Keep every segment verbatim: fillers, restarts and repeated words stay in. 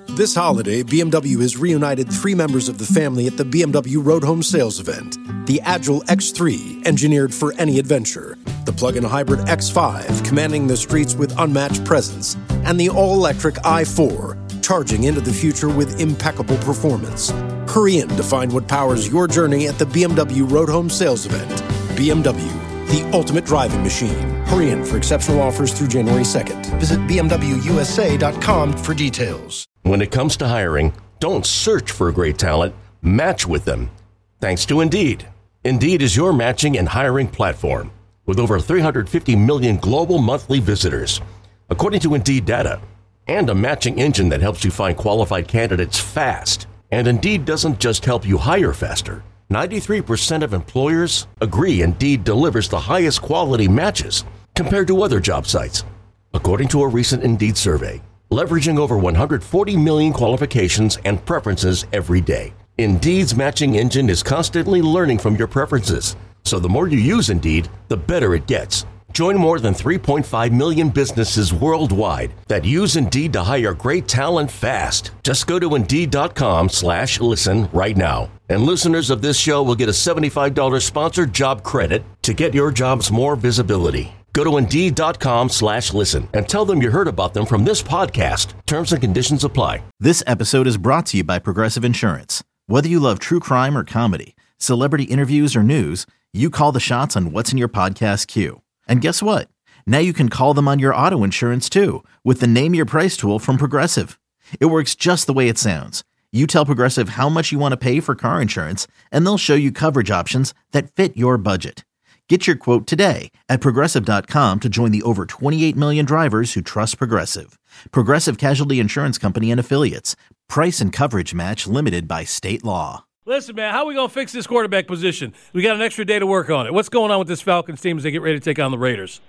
This holiday, B M W has reunited three members of the family at the B M W Road Home Sales event. The Agile X three, engineered for any adventure. The plug-in hybrid X five, commanding the streets with unmatched presence. And the all-electric i four, charging into the future with impeccable performance. Hurry in to find what powers your journey at the B M W Road Home Sales event. B M W, the ultimate driving machine. Hurry in for exceptional offers through January second. Visit b m w u s a dot com for details. When it comes to hiring, don't search for great talent, match with them. Thanks to Indeed. Indeed is your matching and hiring platform with over three hundred fifty million global monthly visitors, according to Indeed data, and a matching engine that helps you find qualified candidates fast. And Indeed doesn't just help you hire faster. ninety-three percent of employers agree Indeed delivers the highest quality matches compared to other job sites, according to a recent Indeed survey. Leveraging over one hundred forty million qualifications and preferences every day. Indeed's matching engine is constantly learning from your preferences, so the more you use Indeed, the better it gets. Join more than three point five million businesses worldwide that use Indeed to hire great talent fast. Just go to Indeed.com slash listen right now. And listeners of this show will get a seventy-five dollars sponsored job credit to get your jobs more visibility. Go to Indeed.com slash listen and tell them you heard about them from this podcast. Terms and conditions apply. This episode is brought to you by Progressive Insurance. Whether you love true crime or comedy, celebrity interviews or news, you call the shots on what's in your podcast queue. And guess what? Now you can call them on your auto insurance too with the Name Your Price tool from Progressive. It works just the way it sounds. You tell Progressive how much you want to pay for car insurance, and they'll show you coverage options that fit your budget. Get your quote today at Progressive dot com to join the over twenty-eight million drivers who trust Progressive. Progressive Casualty Insurance Company and Affiliates. Price and coverage match limited by state law. Listen, man, how are we going to fix this quarterback position? We got an extra day to work on it. What's going on with this Falcons team as they get ready to take on the Raiders?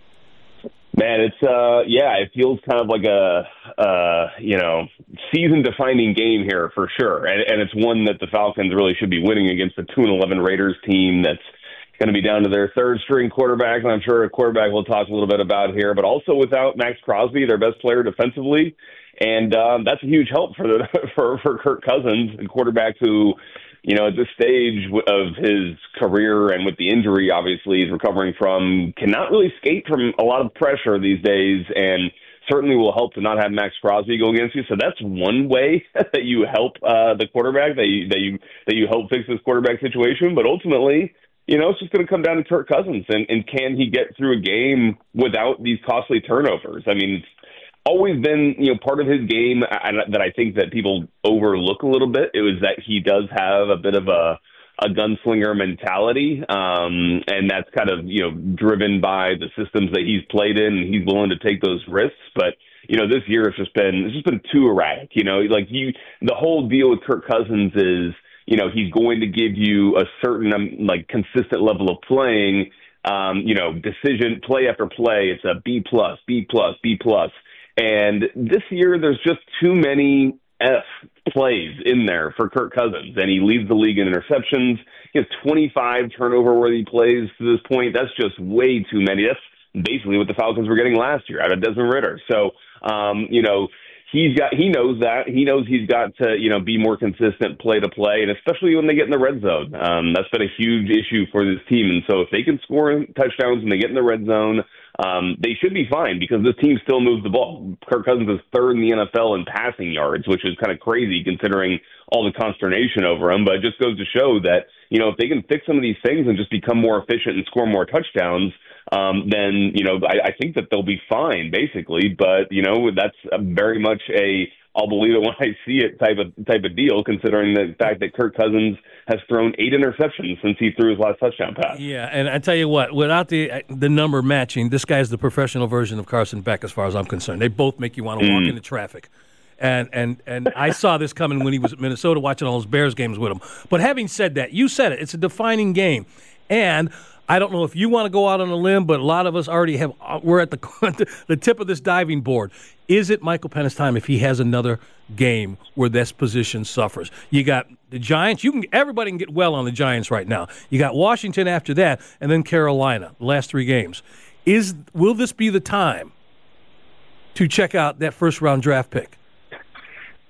Man, it's, uh, yeah, it feels kind of like a, uh, you know, season-defining game here for sure. And, and it's one that the Falcons really should be winning against the two and eleven Raiders team that's going to be down to their third-string quarterback, and I'm sure a quarterback we'll talk a little bit about here, but also without Max Crosby, their best player defensively. And um, that's a huge help for the for, for Kirk Cousins, a quarterback who, you know, at this stage of his career and with the injury, obviously, he's recovering from, cannot really escape from a lot of pressure these days, and certainly will help to not have Max Crosby go against you. So that's one way that you help uh, the quarterback, that you, that you that you help fix this quarterback situation. But ultimately, you know, it's just going to come down to Kirk Cousins, and, and can he get through a game without these costly turnovers? I mean, it's always been, you know, part of his game that I think that people overlook a little bit. It was that he does have a bit of a, a gunslinger mentality, um, and that's kind of, you know, driven by the systems that he's played in, and he's willing to take those risks. But, you know, this year it's just been it's just been too erratic. You know, like you, the whole deal with Kirk Cousins is, you know, he's going to give you a certain, um, like, consistent level of playing, um, you know, decision, play after play. It's a B plus, B plus, B plus. And this year there's just too many F plays in there for Kirk Cousins. And he leads the league in interceptions. He has twenty-five turnover-worthy plays to this point. That's just way too many. That's basically what the Falcons were getting last year out of Desmond Ridder. So, um, you know, He's got. He knows that. He knows he's got to, you know, be more consistent play to play, and especially when they get in the red zone. Um, that's been a huge issue for this team. And so if they can score touchdowns when they get in the red zone, um, they should be fine because this team still moves the ball. Kirk Cousins is third in the N F L in passing yards, which is kind of crazy considering all the consternation over him. But it just goes to show that, you know, if they can fix some of these things and just become more efficient and score more touchdowns, Um, then, you know, I, I think that they'll be fine, basically. But, you know, that's a very much a I'll believe it when I see it type of type of deal, considering the fact that Kirk Cousins has thrown eight interceptions since he threw his last touchdown pass. Yeah, and I tell you what, without the the number matching, this guy's the professional version of Carson Beck as far as I'm concerned. They both make you want to mm. walk into traffic. And and and I saw this coming when he was at Minnesota watching all those Bears games with him. But having said that, you said it, it's a defining game. And I don't know if you want to go out on a limb, but a lot of us already have. We're at the the tip of this diving board. Is it Michael Penix time if he has another game where this position suffers? You got the Giants. You can everybody can get well on the Giants right now. You got Washington after that, and then Carolina. The last three games. Is will this be the time to check out that first round draft pick?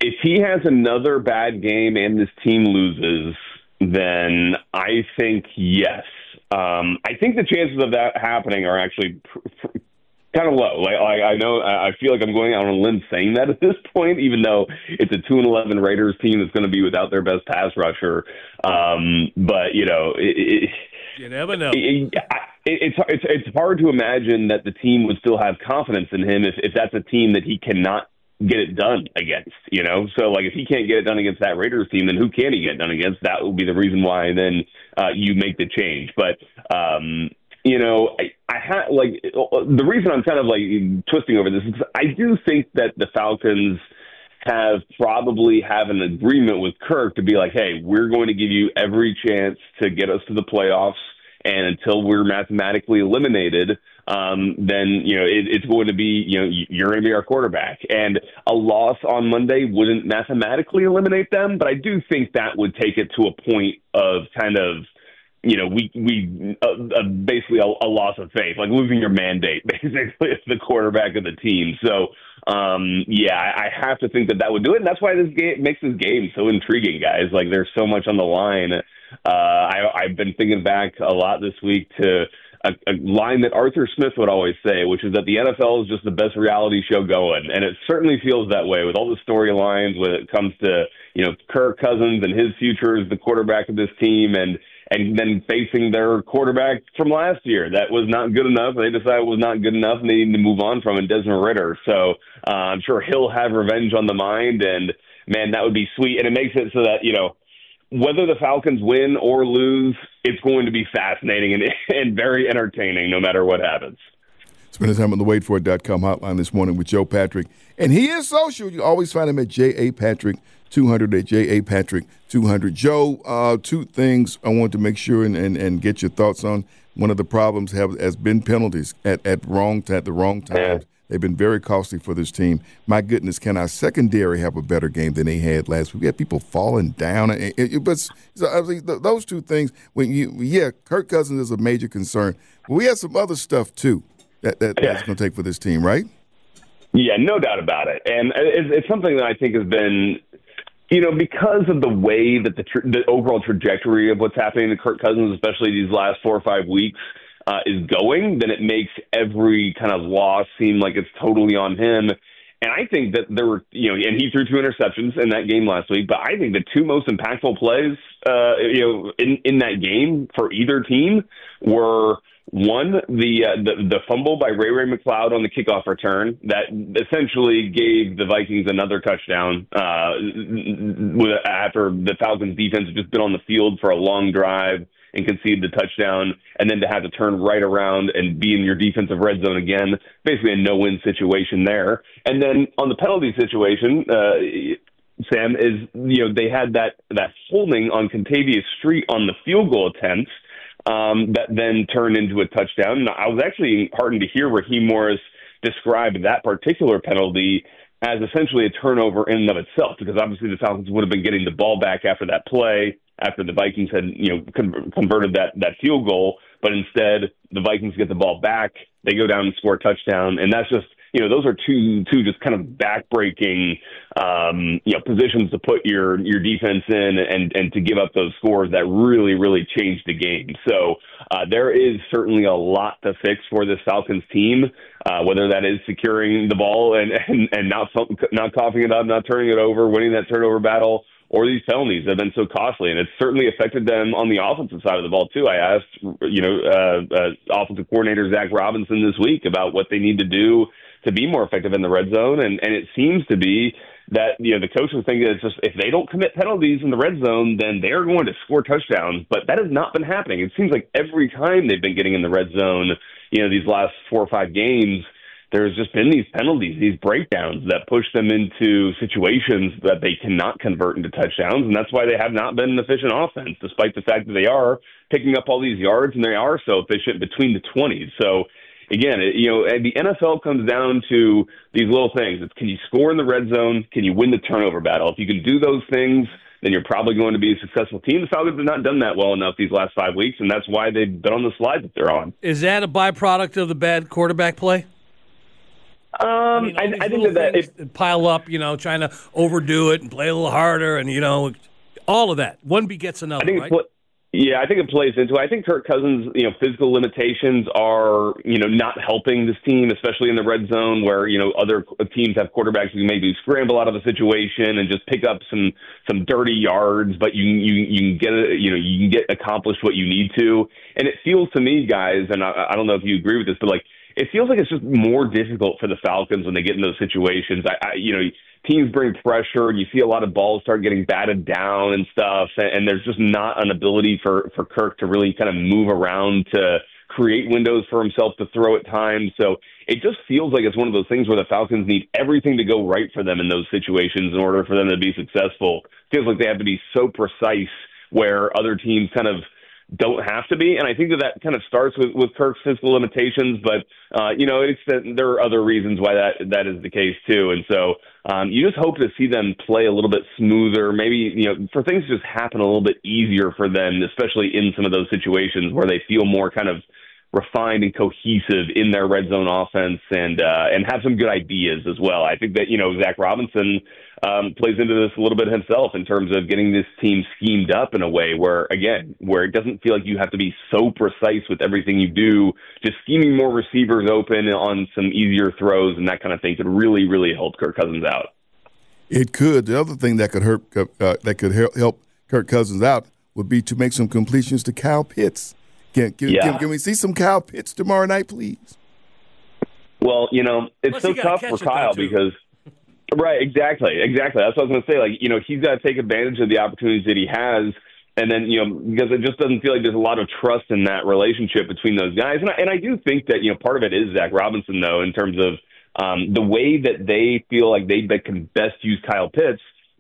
if he has another bad game and this team loses, then I think yes. Um, I think the chances of that happening are actually pr- pr- kind of low. Like, like I know, I feel like I'm going out on a limb saying that at this point, even though it's a two and eleven Raiders team that's going to be without their best pass rusher. Um, but you know, it, it, you never know. It, it, it's it's it's hard to imagine that the team would still have confidence in him if, if that's a team that he cannot get it done against. You know, so like if he can't get it done against that Raiders team, then who can he get it done against? That will be the reason why then uh, you make the change. But um, you know, I, I ha- like the reason I'm kind of like twisting over this is I do think that the Falcons have probably have an agreement with Kirk to be like, hey, we're going to give you every chance to get us to the playoffs, and until we're mathematically eliminated, um, then you know it, it's going to be you know you're going to be our quarterback. And a loss on Monday wouldn't mathematically eliminate them, but I do think that would take it to a point of kind of, you know, we we uh, uh, basically a, a loss of faith, like losing your mandate, basically, as the quarterback of the team. So, um, yeah, I, I have to think that that would do it, and that's why this game makes this game so intriguing, guys. Like, there's so much on the line. Uh, I, I've been thinking back a lot this week to a, a line that Arthur Smith would always say, which is that the N F L is just the best reality show going, and it certainly feels that way with all the storylines when it comes to, you know, Kirk Cousins and his future as the quarterback of this team, and and then facing their quarterback from last year that was not good enough. They decided it was not good enough, and they need to move on from it, Desmond Ridder. So uh, I'm sure he'll have revenge on the mind, and, man, that would be sweet. And it makes it so that, you know, whether the Falcons win or lose, it's going to be fascinating and, and very entertaining no matter what happens. Spending time on the wait for it dot com hotline this morning with Joe Patrick. And he is social. You always find him at J A Patrick two hundred at J A Patrick two hundred. Joe, uh, two things I want to make sure and, and, and get your thoughts on. One of the problems have has been penalties at, at wrong at the wrong times. They've been very costly for this team. My goodness, can our secondary have a better game than they had last week? We had people falling down. And, and, but so, I mean, those two things, when you yeah, Kirk Cousins is a major concern. But we have some other stuff, too, that, that yeah. that's going to take for this team, right? Yeah, no doubt about it. And it's, it's something that I think has been – you know, because of the way that the, tra- the overall trajectory of what's happening to Kirk Cousins, especially these last four or five weeks, uh, is going, then it makes every kind of loss seem like it's totally on him. And I think that there were, you know, and he threw two interceptions in that game last week, but I think the two most impactful plays, uh, you know, in, in that game for either team were – one, the, uh, the the fumble by Ray Ray McCloud on the kickoff return that essentially gave the Vikings another touchdown uh, after the Falcons defense had just been on the field for a long drive and conceded the touchdown, and then to have to turn right around and be in your defensive red zone again, basically a no-win situation there. And then on the penalty situation, uh, Sam, is, you know, they had that, that holding on Contavious Street on the field goal attempt, Um, that then turned into a touchdown. And I was actually heartened to hear Raheem Morris describe that particular penalty as essentially a turnover in and of itself, because obviously the Falcons would have been getting the ball back after that play, after the Vikings had, you know, con- converted that, that field goal. But instead, the Vikings get the ball back, they go down and score a touchdown, and that's just, you know, those are two two just kind of backbreaking, um, you know, positions to put your your defense in and and to give up those scores that really really changed the game. So uh, there is certainly a lot to fix for this Falcons team, uh, whether that is securing the ball and and, and not not coughing it up, not turning it over, winning that turnover battle, or these penalties have been so costly, and it's certainly affected them on the offensive side of the ball too. I asked, you know, uh, uh, offensive coordinator Zach Robinson this week about what they need to do to be more effective in the red zone, and, and it seems to be that, you know, the coaches think that it's just if they don't commit penalties in the red zone, then they're going to score touchdowns. But that has not been happening. It seems like every time they've been getting in the red zone, you know, these last four or five games, there's just been these penalties, these breakdowns that push them into situations that they cannot convert into touchdowns, and that's why they have not been an efficient offense, despite the fact that they are picking up all these yards and they are so efficient between the twenties. So, again, it, you know, the N F L comes down to these little things. It's, can you score in the red zone? Can you win the turnover battle? If you can do those things, then you're probably going to be a successful team. The Falcons have not done that well enough these last five weeks, and that's why they've been on the slide that they're on. Is that a byproduct of the bad quarterback play? Um, I, mean, I, I think that, that it, pile up, you know, trying to overdo it and play a little harder, and you know, all of that. One begets another, I think right? It's, yeah, I think it plays into it. I think Kirk Cousins, you know, physical limitations are, you know, not helping this team, especially in the red zone where, you know, other teams have quarterbacks who maybe scramble out of a situation and just pick up some some dirty yards, but you you you can get a, you know you can get accomplished what you need to. And it feels to me, guys, and I, I don't know if you agree with this, but like it feels like it's just more difficult for the Falcons when they get in those situations. I, I you know. Teams bring pressure, and you see a lot of balls start getting batted down and stuff, and, and there's just not an ability for, for Kirk to really kind of move around to create windows for himself to throw at times. So it just feels like it's one of those things where the Falcons need everything to go right for them in those situations in order for them to be successful. It feels like they have to be so precise where other teams kind of don't have to be. And I think that that kind of starts with, with Kirk's physical limitations, but, uh, you know, it's that there are other reasons why that, that is the case too. And so um, you just hope to see them play a little bit smoother, maybe, you know, for things to just happen a little bit easier for them, especially in some of those situations where they feel more kind of refined and cohesive in their red zone offense and uh, and have some good ideas as well. I think that, you know, Zach Robinson um, plays into this a little bit himself in terms of getting this team schemed up in a way where, again, where it doesn't feel like you have to be so precise with everything you do. Just scheming more receivers open on some easier throws and that kind of thing could really, really help Kirk Cousins out. It could. The other thing that could hurt uh, that could help Kirk Cousins out would be to make some completions to Kyle Pitts. Can, can, yeah. can, can we see some Kyle Pitts tomorrow night, please? Well, you know, it's Plus so tough for Kyle because – right, exactly, exactly. That's what I was going to say. Like, you know, he's got to take advantage of the opportunities that he has, and then, you know, because it just doesn't feel like there's a lot of trust in that relationship between those guys. And I, and I do think that, you know, part of it is Zach Robinson, though, in terms of um, the way that they feel like they can best use Kyle Pitts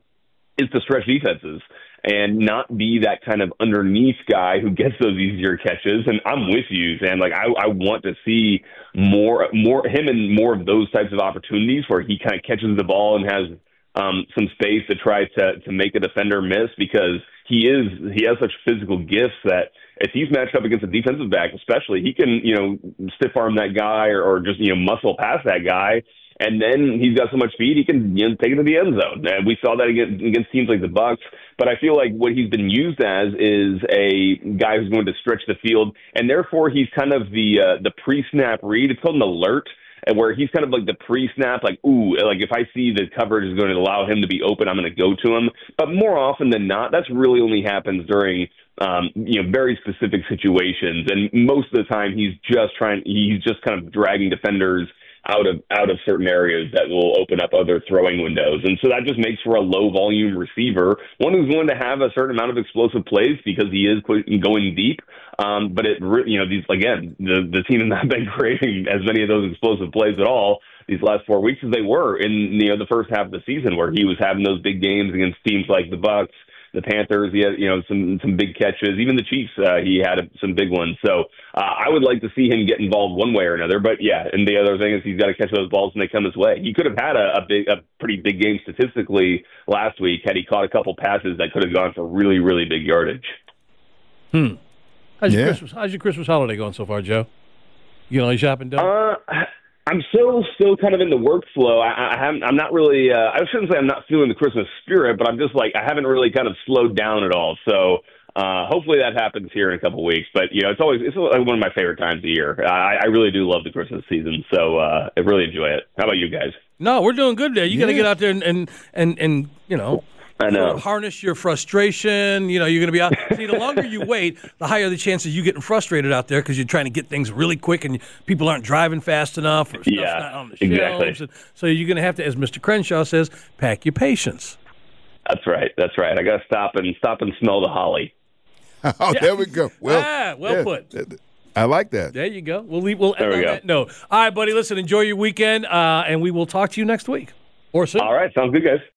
is to stretch defenses and not be that kind of underneath guy who gets those easier catches. And I'm with you, Sam. Like, I, I want to see more, more him and more of those types of opportunities where he kind of catches the ball and has um, some space to try to to make a defender miss, because he is he has such physical gifts that if he's matched up against a defensive back, especially, he can, you know, stiff arm that guy or, or just, you know, muscle past that guy. And then he's got so much speed, he can, you know, take it to the end zone. And we saw that against, against teams like the Bucs. But I feel like what he's been used as is a guy who's going to stretch the field, and therefore he's kind of the uh, the pre-snap read. It's called an alert, and where he's kind of like the pre-snap, like, ooh, like if I see the coverage is going to allow him to be open, I'm going to go to him. But more often than not, that's really only happens during um, you know, very specific situations. And most of the time, he's just trying, he's just kind of dragging defenders out of out of certain areas that will open up other throwing windows. And so that just makes for a low-volume receiver, one who's going to have a certain amount of explosive plays because he is going deep. Um, but, it, you know, these again, the, the team has not been creating as many of those explosive plays at all these last four weeks as they were in, you know, the first half of the season, where he was having those big games against teams like the Bucs, the Panthers. He had, you know, some some big catches. Even the Chiefs, uh, he had some big ones. So uh, I would like to see him get involved one way or another. But yeah, and the other thing is he's got to catch those balls when they come his way. He could have had a, a big, a pretty big game statistically last week had he caught a couple passes that could have gone for really, really big yardage. Hmm. How's your Yeah. Christmas? How's your Christmas holiday going so far, Joe? You know, you shopping done? Uh, I'm still still kind of in the workflow. I, I haven't, I'm not really. Uh, I shouldn't say I'm not feeling the Christmas spirit, but I'm just like I haven't really kind of slowed down at all. So uh, hopefully that happens here in a couple of weeks. But you know, it's always it's one of my favorite times of year. I, I really do love the Christmas season, so uh, I really enjoy it. How about you guys? No, we're doing good there. You got to Yeah. get out there and, and and and you know. I know. Harness your frustration. You know, you're going to be out. See, the longer you wait, the higher the chances you getting frustrated out there because you're trying to get things really quick and people aren't driving fast enough or stuff's Yeah, not on the exactly. shelves. And so you're going to have to, as Mister Crenshaw says, pack your patience. That's right. That's right. I got to stop and stop and smell the holly. Oh, there we go. Well, Ah, well yeah, put. th- th- I like that. There you go. We'll leave. We'll There end we on go. that note. All right, buddy. Listen, enjoy your weekend, uh, and we will talk to you next week or soon. All right. Sounds good, guys.